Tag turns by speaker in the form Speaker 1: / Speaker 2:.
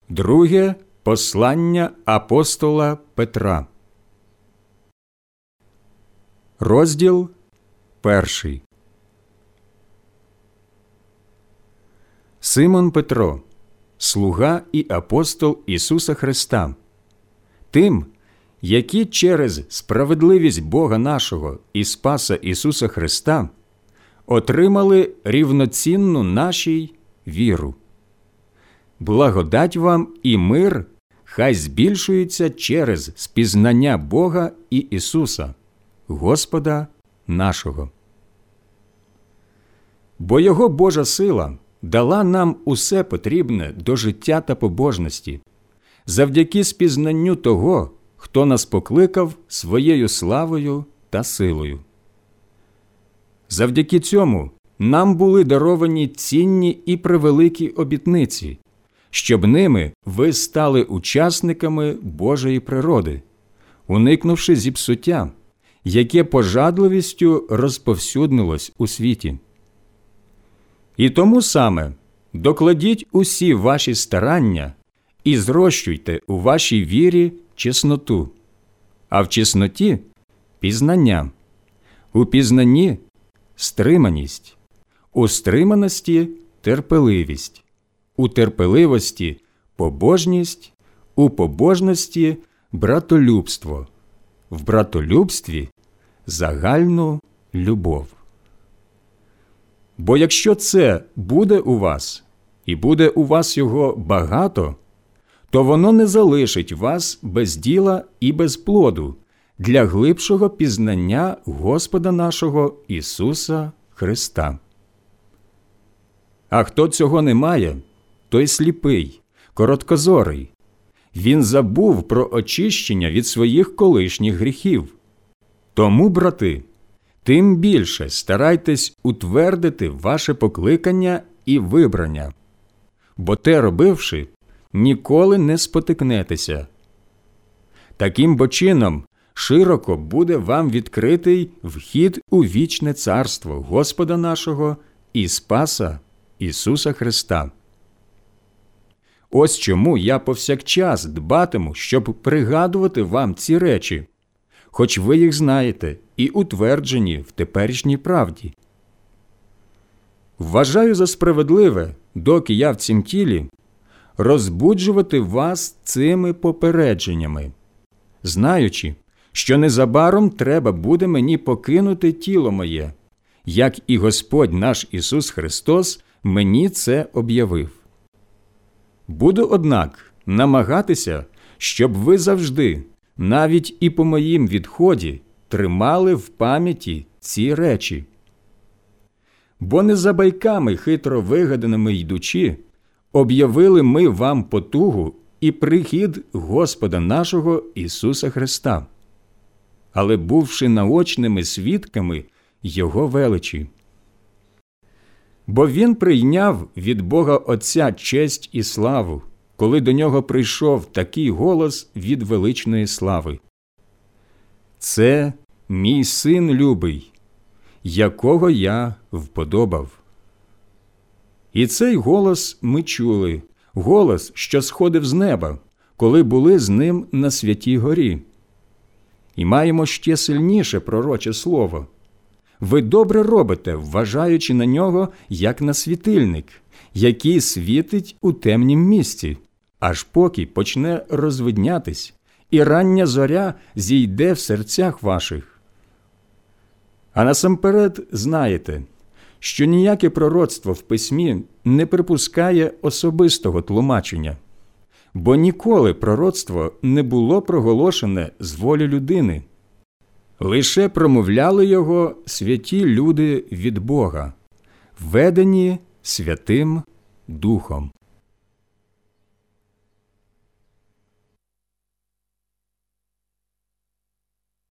Speaker 1: Друге послання апостола Петра. Розділ 1. Симон Петро, слуга і апостол Ісуса Христа, тим, які через справедливість Бога нашого і Спаса Ісуса Христа отримали рівноцінну нашій віру. Благодать вам і мир хай збільшується через спізнання Бога і Ісуса, Господа нашого. Бо Його Божа сила дала нам усе потрібне до життя та побожності, завдяки спізнанню того, хто нас покликав своєю славою та силою. Завдяки цьому нам були даровані цінні і превеликі обітниці, щоб ними ви стали учасниками Божої природи, уникнувши зіпсуття, яке пожадливістю розповсюднилось у світі. І тому саме докладіть усі ваші старання і зрощуйте у вашій вірі чесноту, а в чесноті – пізнання, у пізнанні – стриманість, у стриманості – терпеливість, у терпеливості – побожність, у побожності – братолюбство, в братолюбстві – загальну любов. Бо якщо це буде у вас, і буде у вас його багато, то воно не залишить вас без діла і без плоду для глибшого пізнання Господа нашого Ісуса Христа. А хто цього не має, той сліпий, короткозорий. Він забув про очищення від своїх колишніх гріхів. Тому, брати, тим більше старайтесь утвердити ваше покликання і вибрання, бо те робивши, ніколи не спотикнетеся. Таким бо чином широко буде вам відкритий вхід у вічне царство Господа нашого і Спаса Ісуса Христа. Ось чому я повсякчас дбатиму, щоб пригадувати вам ці речі, хоч ви їх знаєте і утверджені в теперішній правді. Вважаю за справедливе, доки я в цім тілі, розбуджувати вас цими попередженнями, знаючи, що незабаром треба буде мені покинути тіло моє, як і Господь наш Ісус Христос мені це об'явив. Буду, однак, намагатися, щоб ви завжди, навіть і по моїм відході, тримали в пам'яті ці речі. Бо не за байками хитро вигаданими йдучи, об'явили ми вам потугу і прихід Господа нашого Ісуса Христа, але бувши наочними свідками Його величі. Бо Він прийняв від Бога Отця честь і славу, коли до Нього прийшов такий голос від величної слави: «Це мій Син любий, якого я вподобав». І цей голос ми чули, голос, що сходив з неба, коли були з Ним на Святій горі. І маємо ще сильніше пророче слово. Ви добре робите, вважаючи на нього, як на світильник, який світить у темнім місці, аж поки почне розвиднятись, і рання зоря зійде в серцях ваших. А насамперед знаєте, що ніяке пророцтво в письмі не припускає особистого тлумачення, бо ніколи пророцтво не було проголошене з волі людини. Лише промовляли його святі люди від Бога, ведені Святим Духом.